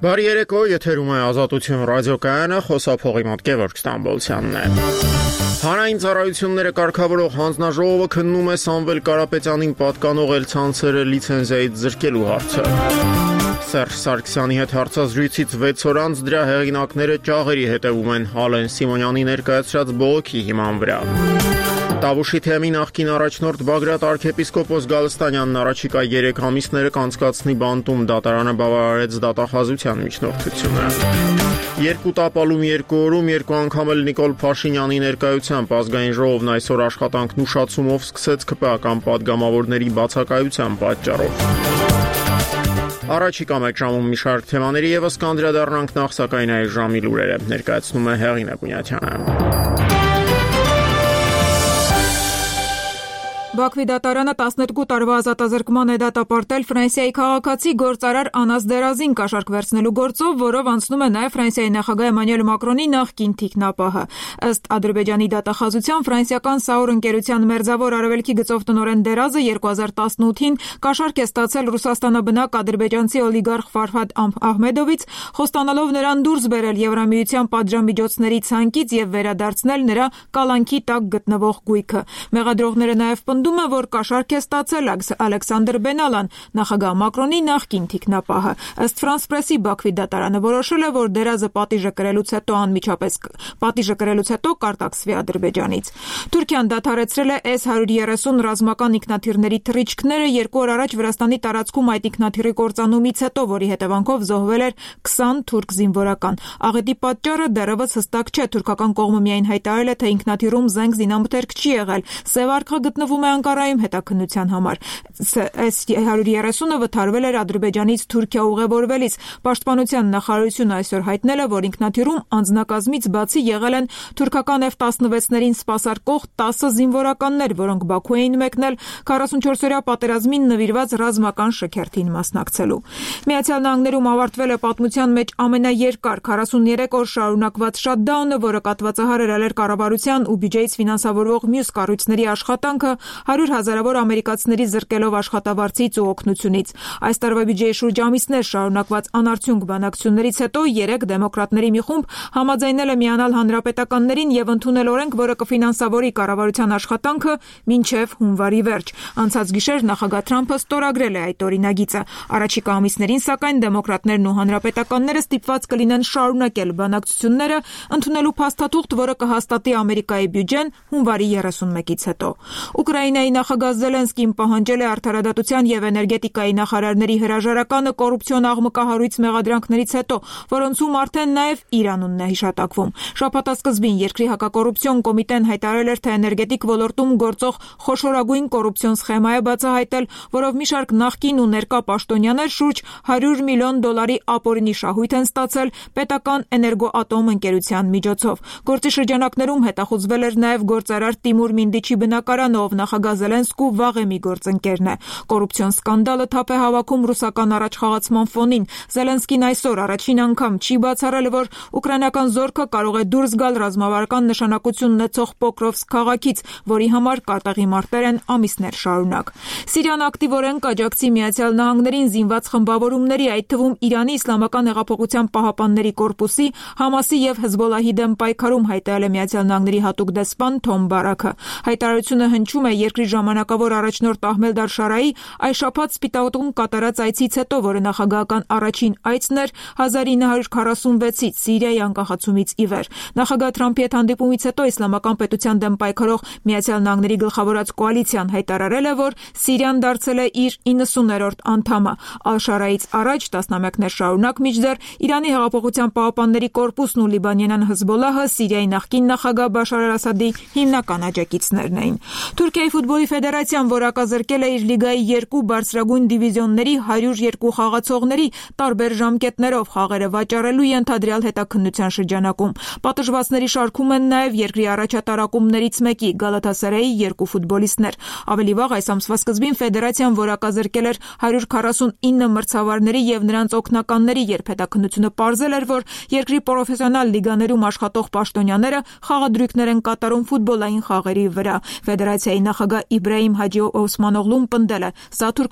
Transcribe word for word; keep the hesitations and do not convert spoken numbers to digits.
Բարի երեկո, եթերում է Ազատություն ռադիոկայանը, խոսափողի մոտ Գևորգ Ստամբոլցյանն է։ Հանրային ծառայությունները կարգավորող հանձնաժողովը քննում է Սամվել Կարապետյանին պատկանող էլ-ցանցերը լիցենզիայից զրկելու հարցը։ Սերժ Սարգսյանի հետ հարցազրույցից վեց օր անց դրա հեղինակները ճաղերի հետևում են Ալեն Սիմոնյանի ներկայացրած բողոքի հիման վրա։ Տավուշի թեմի նախկին առաջնորդ Բագրատ arczepiskopos Գալստանյանն առաջիկա երեք ամիսները կանցկացնի բանտում, դատարանը բավարարեց դատախազության միջնորդությունը։ Երկու տապալում երկու օրում երկու անգամ էլ Նիկոլ Փաշինյանի ներկայությամբ ազգային ժողովն այսօր աշխատանքն ուշացումով սկսեց ՔՊԱ-կան պատգամավորների բացակայության պատճառով։ Առաջիկա մեկ ժամում մի շարք թեմաների եւս կանդրադառնանք, նախ սակայն այս ժամի լուրերը ներկայացնում է Հեղինե Գունյատյանը։ Բաքվի դատարանը տասներկու տարվա ազատազրկման է դատապարտել Ֆրանսիայի քաղաքացի գործարար Անաս Դերազին կաշառք վերցնելու գործով, որով անցնում է նաև Ֆրանսիայի նախագահ Էմանուել Մակրոնի նախկին թիկնապահը։ Ըստ Ադրբեջանի դատախազության, ֆրանսիական Սաուր ընկերության մերձավոր արևելքի գծով տնօրեն Դերազը երկու հազար տասնութին կաշառք է ստացել Ռուսաստանաբնակ ադրբեջանցի օլիգարխ Ֆարհադ Ահմեդովից, խոստանալով նրան դուրս բերել Եվրամիության պատժամիջոցների ցանկից եւ վերադարձնել նրա կալանքի տակ գտնվող գույքը։ Մեղադրողները նաև պնդում է, որ կաշառք է ստացել Ալեքսանդր Բենալան, նախագահ Մակրոնի նախկին թիկնապահը։ Ըստ Ֆրանս Պրեսի, Բաքվի դատարանը որոշել է, որ Դերազը պատիժը կրելուց հետո անմիջապես պատիժը կրելուց հետո կարտաքսվի Ադրբեջանից։ Թուրքիան դադարեցրել է էս հարյուր երեսուն ռազմական ինքնաթիռների թռիչքները երկու օր առաջ Վրաստանի տարածքում այդ ինքնաթիռի կործանումից հետո, որի հետևանքով զոհվել էր քսան թուրք զինվորական։ Աղետի պատճառը դեռևս հստակ չէ։ Թուրքական կողմը միայն հայտարարել է, թե ինքնաթիռում զենք զինամթերք չի եղել։ Սև արքա գտնվում է Անկարայում հետաքննության համար։ էս հարյուր երեսունը վթարվել էր Ադրբեջանից Թուրքիա ուղևորվելիս։ Պաշտպանության նախարարությունը այսօր հայտնել է, որ ինքնաթիռում անձնակազմից բացի եղել են թուրքական F տասնվեցներին սպասարկող տասը զինվորականներ, որոնք Բաքու էին մեկնել քառասունչորսօրյա պատերազմին նվիրված ռազմական շքերթին մասնակցելու։ Միացյալ Նահանգներում ավարտվել է պատմության մեջ ամենաերկար քառասուներեք օր շարունակված շատդաունը, որը կատվածահար էր ալեր կառավարության ու բյուջեից ֆինանսավորվող մյուս կառույցների աշխատանքը հարյուր հազարավոր ամերիկացիների զրկելով աշխատավարձից ու օգնությունից։ Այս տարվա բյուջեի շուրջ ամիսներ շարունակված անարդյունք բանակցություններից հետո երեք դեմոկրատների մի խումբ համաձայնել է միանալ հանրապետականներին եւ ընդունել օրենք, որը կֆինանսավորի կառավարության աշխատանքը մինչեւ հունվարի վերջ։ Անցած գիշեր նախագահ Թրամփը ստորագրել է այդ օրինագիծը։ Առաջիկա ամիսներին, սակայն, դեմոկրատներն ու հանրապետականները ստիպված կլինեն շարունակել բանակցությունները, ընդունելու փաստաթուղթ, որը կհաստատի Ամերիկայի բյուջեն հունվարի երեսունմեկից հետո։ Ուկրաինայի նախագահ Զելենսկին պահանջել է արդարադատության եւ էներգետիկայի նախարարների հրաժարականը կոռուպցիոն աղմկահարույց մեղադրանքներից հետո, որոնցում արդեն նաեւ Իրանունն է հիշատակվում։ Շաբաթասկզբին երկրի հակակոռուպցիոն կոմիտեն հայտարարել էր, թե էներգետիկ ոլորտում գործող խոշորագույն կոռուպցիոն սխեմա է բացահայտել, որով մի շարք նախկին ու ներկա պաշտոնյաներ շուրջ հարյուր միլիոն դոլարի ապօրինի շահույթ են ստացել պետական էներգոատոմ ընկերության միջոցով։ Գործի շրջանակներում հետախուզվել էր նաեւ գործարար Տիմուր Մինդիչի բնակարանը, ով նախագահ Զելենսկու վաղեմի գործընկերն է։ Կոռուպցիոն սկանդալը թափ է հավաքում ռուսական առաջխաղացման ֆոնին։ Զելենսկին այսօր առաջին անգամ չի բացառել, որ ուկրաինական զորքը կարող է դուրս գալ ռազմավարական նշանակություն ունեցող Պոկրովսկ քաղաքից, որի համար կատաղի մարտեր են ամիսներ շարունակ։ Սիրիան ակտիվորեն կաջակցի Միացյալ Նահանգներին զինված խմբավորումների, այդ թվում Իրանի Իսլամական հեղափոխության պահապանների կորպուսի, Համասի եւ Հեզբոլլահի դեմ պայքարում, հայտարարել է Միացյալ Նահանգների հատուկ դեսպան Թոմ Բարաքը։ Հայտարարությունը հնչում է երկրի ժամանակավոր առաջնորդ Ահմեդ Ալ-Շարայի այս շաբաթ Սպիտակում կատարած այցից հետո, որը նախագահական առաջին այցն էր հազար ինը հարյուր քառասունվեցից Սիրիայի անկախացումից ի վեր։ Նախագահ Թրամփի հետ հանդիպումից հետո Իսլամական պետության դեմ պայքարող Միացյալ Նահանգների գլխավորած կոալիցիան հայտարարել է, որ Սիրիան դարձել է իր իննսուներորդ անդամը։ Ալ-Շարայից առաջ տասնամյակներ շարունակ միջդեռ Իրանի հեղափոխության պահապանների կորպուսն ու լիբանանյան Հեզբոլլահը Սիրիայի նախկին նախագահ Բաշար Ալ-Ասադի հիմնական աջակիցներն էին։ Թուրքիայի ֆուտբոլի ֆեդերացիան որակազրկել է իր լիգայի երկու բարձրագույն դիվիզիոնների հարյուր երկու խաղացողների տարբեր ժամկետներով խաղերը վաճառելու ենթադրյալ հետաքննության շրջանակում։ Պատժվածների շարքում են նաև երկրի առաջատար ակումբներից մեկի Գալաթասարայի երկու ֆուտբոլիստներ։ Ավելի վաղ այս ամսվա սկզբին ֆեդերացիան որակազրկել էր հարյուր քառասունինը մրցավարների եւ նրանց օգնականների, երբ հետաքննությունը պարզել էր, որ երկրի պրոֆեսիոնալ լիգաներում աշխատող պաշտոնյաները խաղադրույքներ են կատարում ֆուտբոլային խաղերի վրա։ Ֆեդերացիայի նախագահ Իբրահիմ Հաջի Օսմանօղլուն պնդել է, սա